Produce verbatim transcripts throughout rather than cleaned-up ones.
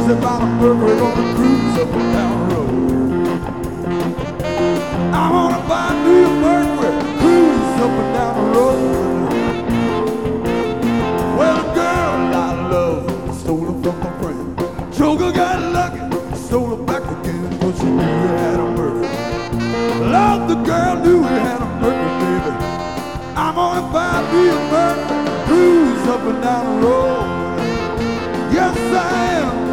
crazy about a Mercury gonna cruise up and down the road. I'm gonna buy me a Mercury, cruise up and down the road. Well, the girl I love stole her from my friend. Joker got lucky, stole her back again, cause she knew he had a Mercury. Love, the girl knew he had a Mercury, baby. I'm gonna buy me a Mercury, cruise up and down the road. Yes, I am.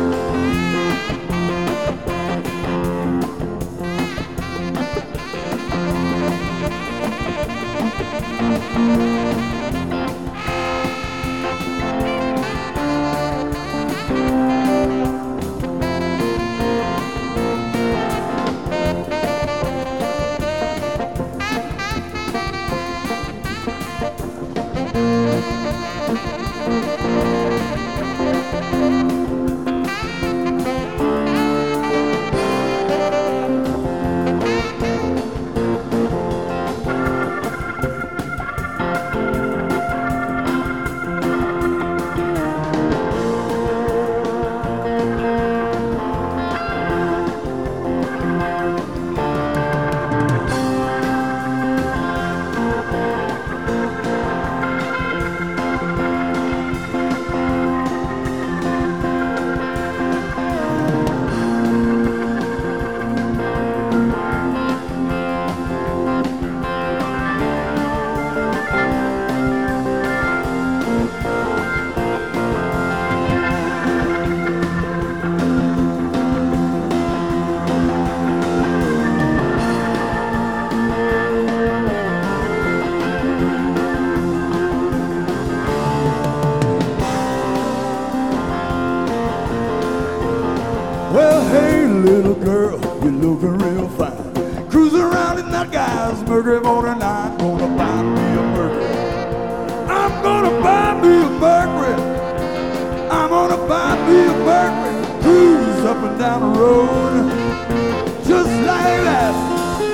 Well, hey, little girl, you're looking real fine. Cruising around in that guy's Mercury motor night. Gonna buy me a Mercury. I'm gonna buy me a Mercury. I'm gonna buy me a Mercury. Cruise up and down the road, just like that.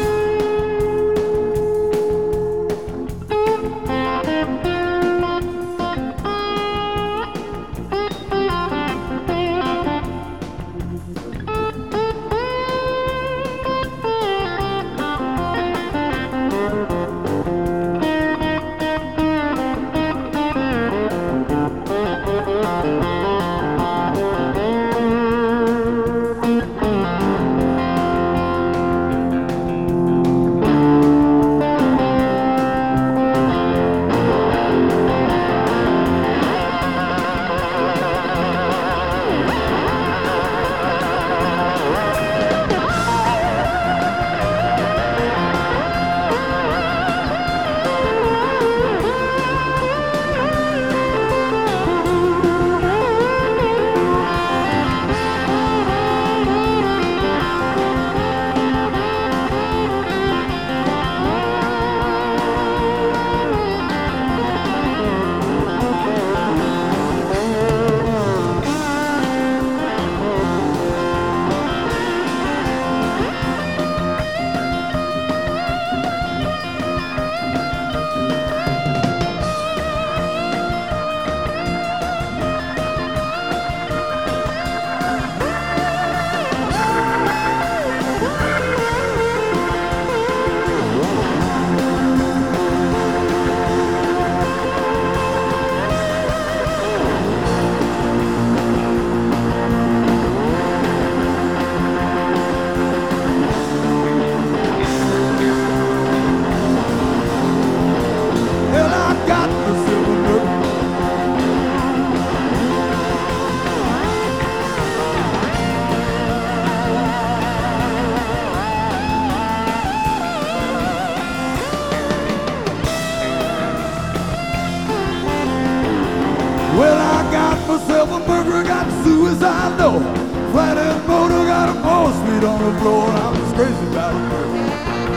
Well, I got myself a Mercury, got suicide door. Flathead motor, got a more speed on the floor. I'm just crazy about a Mercury.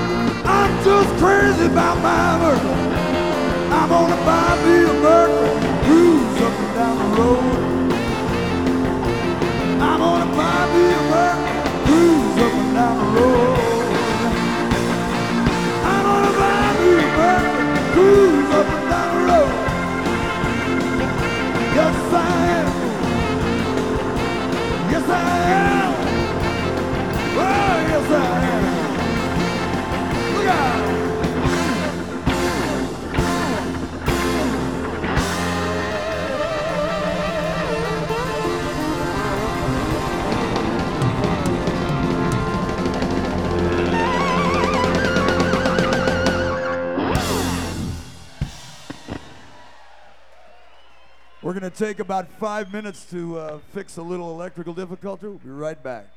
I'm just crazy about my Mercury. I'm gonna buy me a Mercury, cruise up and down the road. I'm gonna buy me a Mercury, cruise up and down the road. I'm gonna buy me a Mercury, cruise up and down the road. Yes, I am. Yes, I am. Oh, yes, I am. Look out. We're going to take about five minutes to uh, fix a little electrical difficulty. We'll be right back.